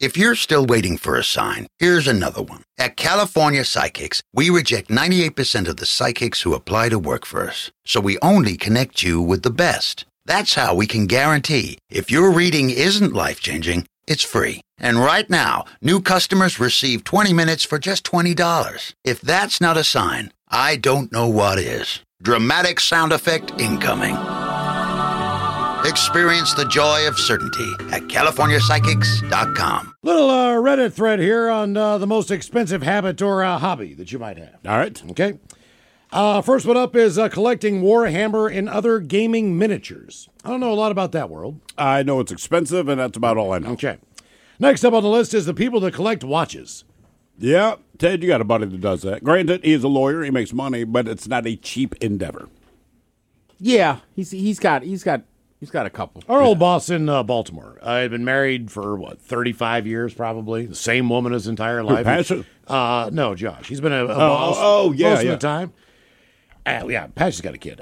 If you're still waiting for a sign, here's another one. At California Psychics, we reject 98% of the psychics who apply to work for us. So we only connect you with the best. That's how we can guarantee if your reading isn't life-changing, it's free. And right now, new customers receive 20 minutes for just $20. If that's not a sign, I don't know what is. Dramatic sound effect incoming. Experience the joy of certainty at CaliforniaPsychics.com. Little Reddit thread here on the most expensive habit or hobby that you might have. All right. Okay. First one up is collecting Warhammer and other gaming miniatures. I don't know a lot about that world. I know it's expensive, and that's about all I know. Okay. Next up on the list is the people that collect watches. Yeah, Ted, you got a buddy that does that. Granted, he's a lawyer, he makes money, but it's not a cheap endeavor. Yeah, he's got a couple. Our old boss in Baltimore. I'd been married for, 35 years probably. The same woman his entire life. Pasha? No, Josh. He's been a boss most of the time. Pasha's got a kid.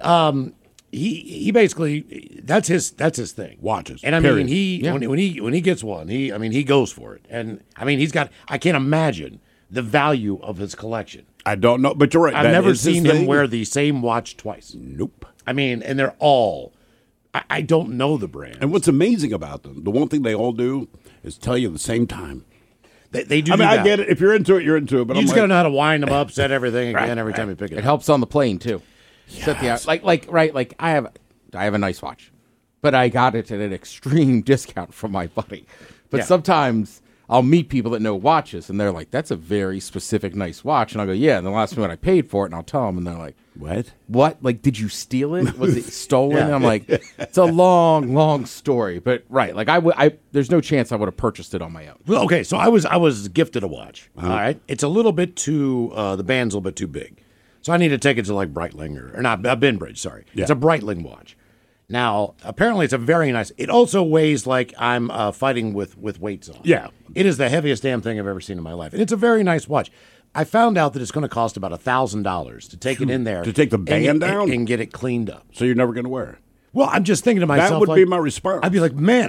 He basically that's his thing. Watches. And I period. mean when he gets one, he goes for it. And I mean I can't imagine the value of his collection. I don't know, but you're right. I've never seen him wear the same watch twice. Nope. I mean, and they're all I don't know the brand. And what's amazing about them, the one thing they all do is tell you the same time. They do. I mean, that. I get it. If you're into it, you're into it. But you just gotta know how to wind them up, set everything again every time you pick it up. It helps on the plane too. Yes. Like I have a nice watch, but I got it at an extreme discount from my buddy. But sometimes I'll meet people that know watches, and they're like, "That's a very specific, nice watch." And I'll go, "Yeah." And they'll ask me what I paid for it, and I'll tell them, and they're like, What? Like, did you steal it? Was it stolen?" And I'm like, "It's a long, long story." But like, there's no chance I would have purchased it on my own. Well, okay, so I was gifted a watch. All right, it's a little bit too the band's a little bit too big, so I need to take it to like Breitling or not Benbridge. Sorry, it's a Breitling watch. Now, apparently, it's a very nice. It also weighs like I'm fighting with weights on. Yeah, it is the heaviest damn thing I've ever seen in my life, and it's a very nice watch. I found out that it's going to cost about $1,000 to take it in there to take the band down and get it cleaned up. So you're never going to wear it. Well, I'm just thinking to myself, that would be my response. I'd be like, man,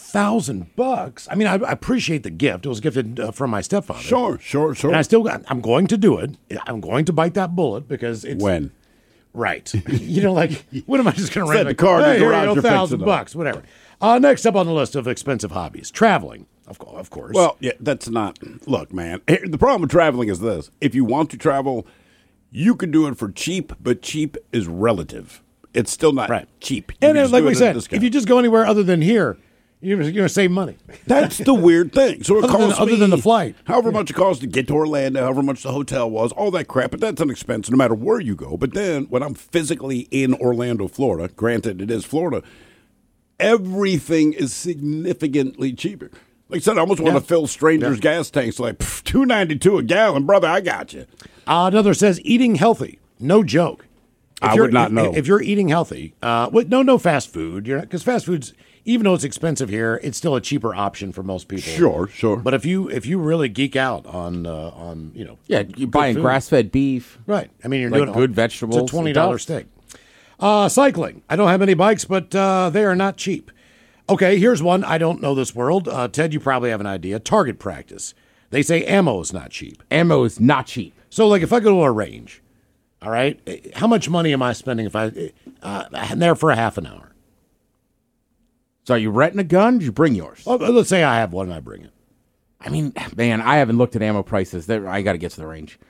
$1,000. I mean, I appreciate the gift. It was gifted from my stepfather. Sure. And I'm going to do it. I'm going to bite that bullet because it's when. Right. Like, what am I just going to rent the car in the garage, you're fixing $1,000, whatever. Next up on the list of expensive hobbies, traveling, of course. Well, yeah, that's not. Look, man, the problem with traveling is this. If you want to travel, you can do it for cheap, but cheap is relative. It's still not cheap. And like we said, if you just go anywhere other than here, you're going to save money. That's the weird thing. So other than the flight. However much it costs to get to Orlando, however much the hotel was, all that crap, but that's an expense no matter where you go. But then when I'm physically in Orlando, Florida, granted it is Florida, everything is significantly cheaper. Like I said, I almost want to fill strangers' gas tanks like $2.92 a gallon. Brother, I got you. Another says eating healthy. No joke. I would not know. If you're eating healthy, no fast food. Because fast food's, even though it's expensive here, it's still a cheaper option for most people. Sure. But if you really geek out on you're buying grass-fed beef, right? I mean, you're like doing good vegetables. It's a $20 steak. Cycling. I don't have any bikes, but they are not cheap. Okay, here's one. I don't know this world. Ted, you probably have an idea. Target practice. They say ammo is not cheap. Ammo is not cheap. So, like, if I go to a range, all right, how much money am I spending if I'm there for a half an hour? So, are you renting a gun? Did you bring yours? Well, let's say I have one and I bring it. I mean, man, I haven't looked at ammo prices. I got to get to the range.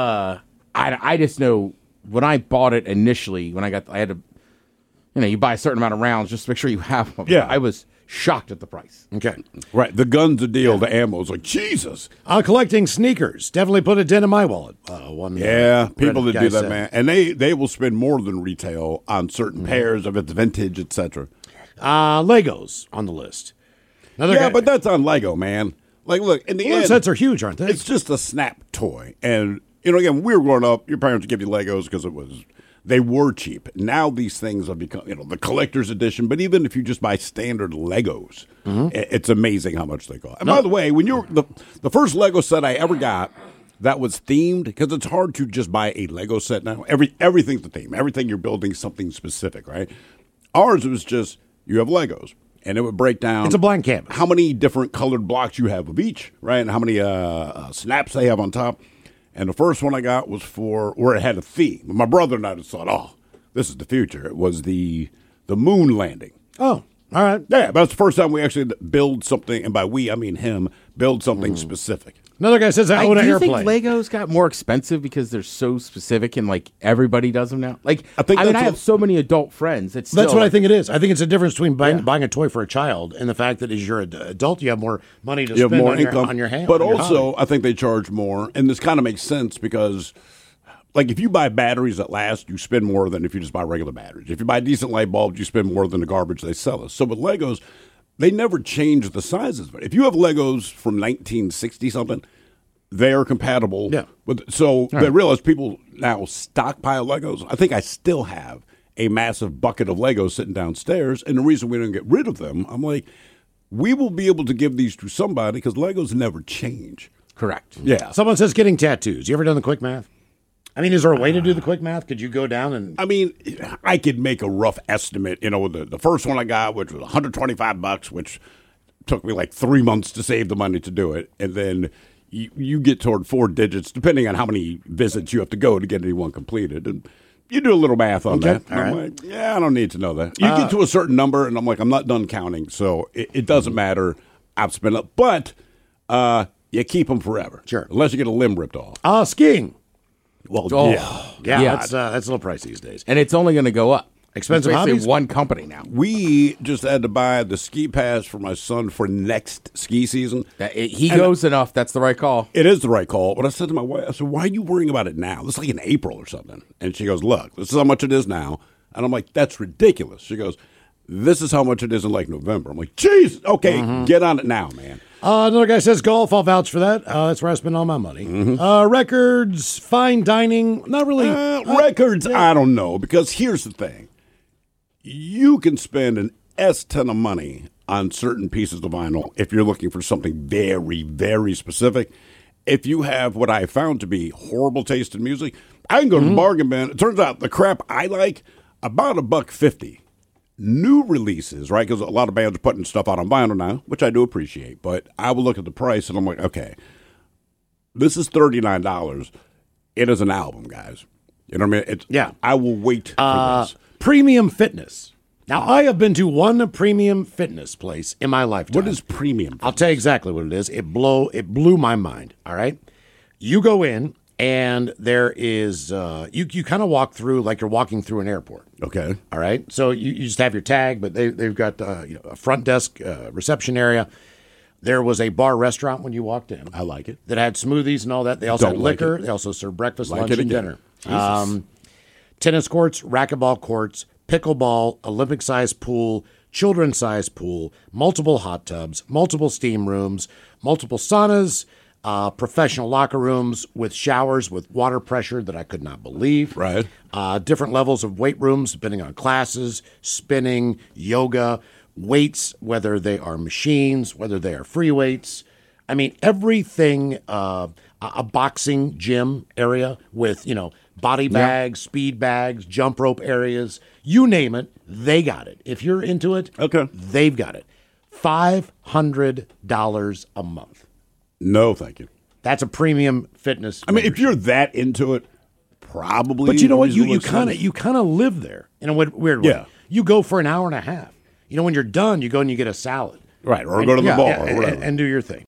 I just know when I bought it initially, I had to, you buy a certain amount of rounds just to make sure you have them. Yeah. I was shocked at the price. Okay. Right. The gun's a deal. The ammo's like, Jesus. Collecting sneakers. Definitely put a dent in my wallet. People that do that, man. And they will spend more than retail on certain pairs of its vintage, etc. Legos on the list. But that's on Lego, man. Like, look, in the end, sets are huge, aren't they? It's just a snap toy. And, again, when we were growing up, your parents would give you Legos because they were cheap. Now these things have become, the collector's edition. But even if you just buy standard Legos, it's amazing how much they cost. And by the way, when you're the first Lego set I ever got that was themed, because it's hard to just buy a Lego set now. Everything's the theme. Everything you're building is something specific, right? Ours was just, you have Legos. and it would break down. It's a blank canvas. How many different colored blocks you have of each, right? And how many snaps they have on top. And the first one I got was for where it had a theme. My brother and I just thought, oh, this is the future. It was the moon landing. Oh, all right. Yeah, but that's the first time we actually build something, and by we, I mean him, build something specific. Another guy says, I own an do you airplane. think Legos got more expensive because they're so specific and like everybody does them now? Like, I think I that's have so many adult friends. It's That's still, what I think it is. I think it's a difference between buying a toy for a child and the fact that as you're an adult, you have more money to You have spend more on income. on your hand. But on your also, hobby. I think they charge more, and this kind of makes sense because, like, if you buy batteries that last, you spend more than if you just buy regular batteries. If you buy decent light bulbs, you spend more than the garbage they sell us. So with Legos, they never change the sizes. If you have Legos from 1960-something, they are compatible. Yeah. They realize people now stockpile Legos. I think I still have a massive bucket of Legos sitting downstairs, and the reason we don't get rid of them, I'm like, we will be able to give these to somebody because Legos never change. correct. Yeah. Someone says getting tattoos. You ever done the quick math? I mean, is there a way to do the quick math? Could you go down and... I mean, I could make a rough estimate. You know, the first one I got, which was $125, which took me like 3 months to save the money to do it. And then you get toward 4 digits, depending on how many visits you have to go to get any one completed. And you do a little math on that. And I'm like, yeah, I don't need to know that. You get to a certain number, and I'm like, I'm not done counting. So it doesn't matter. I've spent it. But you keep them forever. Sure. Unless you get a limb ripped off. skiing. Well, Oh. yeah. Yeah, Yeah. that's a little pricey these days. And it's only going to go up. Expensive It's basically hobbies? one company now. We just had to buy the ski pass for my son for next ski season. He goes enough. That's the right call. It is the right call. But I said to my wife, I said, why are you worrying about it now? This is like in April or something. And she goes, look, this is how much it is now. And I'm like, that's ridiculous. She goes, this is how much it is in like November. I'm like, geez, okay, get on it now, man. Another guy says golf. I'll vouch for that. That's where I spend all my money. Records, fine dining. Not really. Records, I don't know. Because here's the thing. You can spend an S-ton of money on certain pieces of vinyl if you're looking for something very, very specific. If you have what I found to be horrible taste in music, I can go to the bargain bin. It turns out the crap I like, about $1.50. New releases, right? Because a lot of bands are putting stuff out on vinyl now, which I do appreciate. But I will look at the price and I'm like, okay, this is $39. It is an album, guys. You know what I mean? I will wait for this. Premium fitness. Now, I have been to one premium fitness place in my lifetime. What is premium? I'll tell you exactly what it is. It blew my mind. All right, you go in and there is you kind of walk through like you're walking through an airport. Okay. All right, so you just have your tag, but they've got a front desk reception area. There was a bar restaurant when you walked in. I like it. That had smoothies and all that. They also Don't had like liquor. it. They also served breakfast, Like lunch, it and again. dinner. Tennis courts, racquetball courts, pickleball, Olympic-sized pool, children's-sized pool, multiple hot tubs, multiple steam rooms, multiple saunas, professional locker rooms with showers with water pressure that I could not believe. Right. Different levels of weight rooms depending on classes, spinning, yoga, weights, whether they are machines, whether they are free weights. I mean, everything, a boxing gym area with, body bags, speed bags, jump rope areas, you name it, they got it. If you're into it, Okay. they've got it. $500 a month. No, thank you. That's a premium fitness. I mean, if you're that into it, probably. but you know what? You reasonable kind of live there in a weird way. Yeah. You go for an hour and a half. When you're done, you go and you get a salad. Right, or go to the bar or whatever. and do your thing.